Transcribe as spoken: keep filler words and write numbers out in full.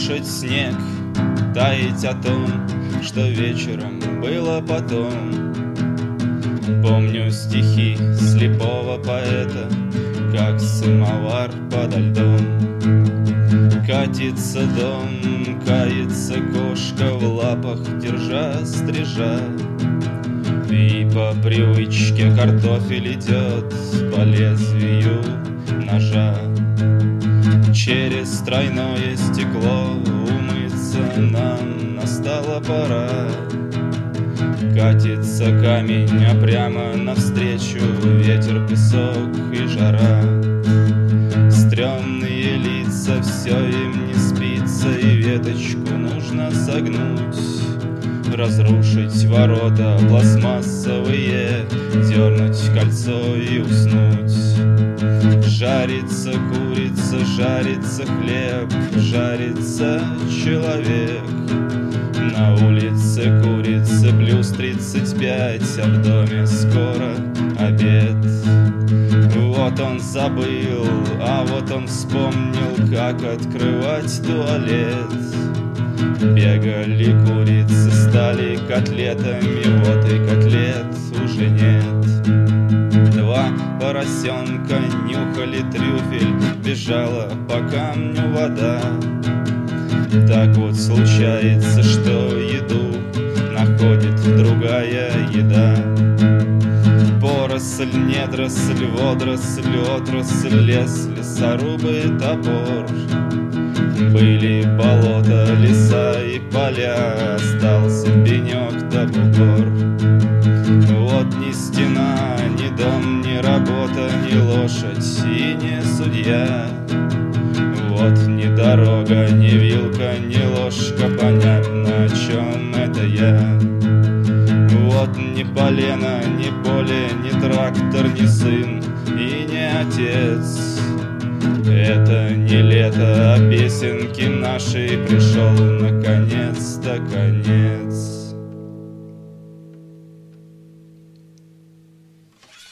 слушать снег, таять о том, что вечером было потом. Помню стихи слепого поэта, как самовар подо льдом. Катится дом, кается кошка в лапах, держа стрижа. И по привычке картофель идет по лезвию ножа. Через тройное стекло умыться нам настала пора. Катится камень, а прямо навстречу ветер, песок и жара. Стремные лица, все им не спится, и веточку нужно согнуть, разрушить ворота пластмассовые, дернуть кольцо и уснуть. Жарится курица, жарится хлеб, жарится человек. На улице курица плюс тридцать пять, а в доме скоро обед. Вот он забыл, а вот он вспомнил, как открывать туалет. Бегали курицы, стали котлетами, вот и котлет уже нет. Два поросенка нюхали трюфель, бежала по камню вода. Так вот случается, что еду находит другая еда. Поросль, недросль, водоросль, отрасль, лес, лесорубы, топор. Были болота, леса и поля, остался пенек да бугор. Вот ни стена, ни дом, ни работа, ни лошадь и не судья. Вот ни дорога, ни вилка, ни ложка, понятно, о чем это я. Вот ни полено, ни поле, ни трактор, ни сын и не отец. Это не лето, а песенки наши, пришел наконец-то конец.